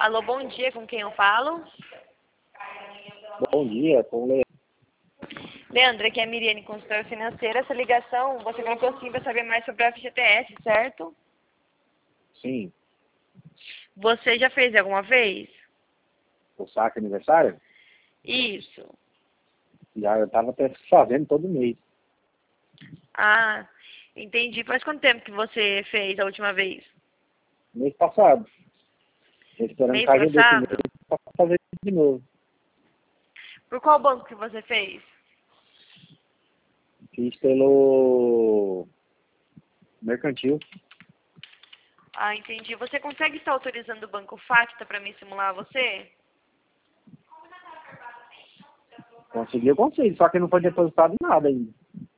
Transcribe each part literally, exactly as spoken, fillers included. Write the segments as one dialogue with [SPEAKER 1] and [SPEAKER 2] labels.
[SPEAKER 1] Alô, bom dia, com quem eu falo?
[SPEAKER 2] Bom dia, com o Leandro.
[SPEAKER 1] Leandro, aqui é a Miriane, consultora financeira. Essa ligação, você colocou sim para saber mais sobre a F G T S, certo?
[SPEAKER 2] Sim,
[SPEAKER 1] Você já fez alguma vez?
[SPEAKER 2] o saque aniversário?
[SPEAKER 1] Isso.
[SPEAKER 2] Já eu estava até fazendo todo mês.
[SPEAKER 1] Ah, entendi. Faz quanto tempo que você fez a última vez?
[SPEAKER 2] Mês passado. Tô esperando
[SPEAKER 1] Mês
[SPEAKER 2] cair desse mês
[SPEAKER 1] passado?
[SPEAKER 2] para fazer de novo.
[SPEAKER 1] Por qual banco que você fez?
[SPEAKER 2] Fiz pelo mercantil.
[SPEAKER 1] Ah, entendi. Você consegue estar autorizando o Banco Facta para mim simular você?
[SPEAKER 2] Consegui, eu consigo, só que não foi depositado nada ainda.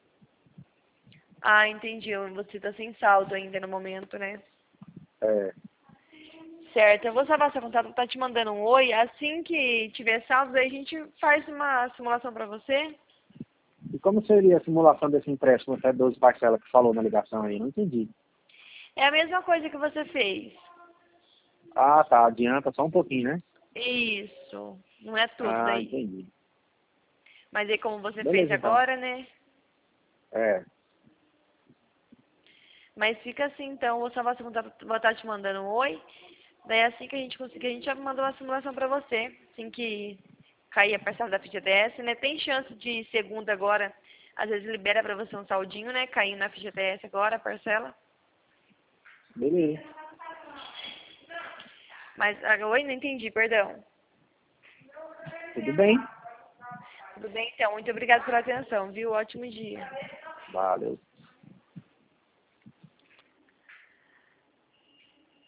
[SPEAKER 1] Ah, entendi. Você está sem saldo ainda no momento, né?
[SPEAKER 2] É,
[SPEAKER 1] Certo, eu vou salvar seu contato, tá te mandando um oi. Assim que tiver saldo, aí a gente faz uma simulação para você.
[SPEAKER 2] e como seria a simulação desse empréstimo até doze parcelas que falou na ligação aí? Não entendi.
[SPEAKER 1] É a mesma coisa que você fez.
[SPEAKER 2] Ah, tá, adianta só um pouquinho, né?
[SPEAKER 1] Isso. Não é tudo
[SPEAKER 2] Ah,
[SPEAKER 1] daí.
[SPEAKER 2] entendi.
[SPEAKER 1] Mas aí como você fez
[SPEAKER 2] Beleza, então.
[SPEAKER 1] agora, né?
[SPEAKER 2] É,
[SPEAKER 1] Mas fica assim, então, vou salvar seu contato, vou estar te mandando um oi. Daí assim que a gente conseguir, a gente já manda uma simulação para você. Assim que cair a parcela da F G T S, né? Tem chance de segunda agora, às vezes libera para você um saldinho, né? Caindo na F G T S agora, a parcela.
[SPEAKER 2] beleza.
[SPEAKER 1] Mas, ah, oi, não entendi, perdão.
[SPEAKER 2] Tudo bem.
[SPEAKER 1] Tudo bem, então. Muito obrigada pela atenção, viu? Ótimo dia.
[SPEAKER 2] Valeu.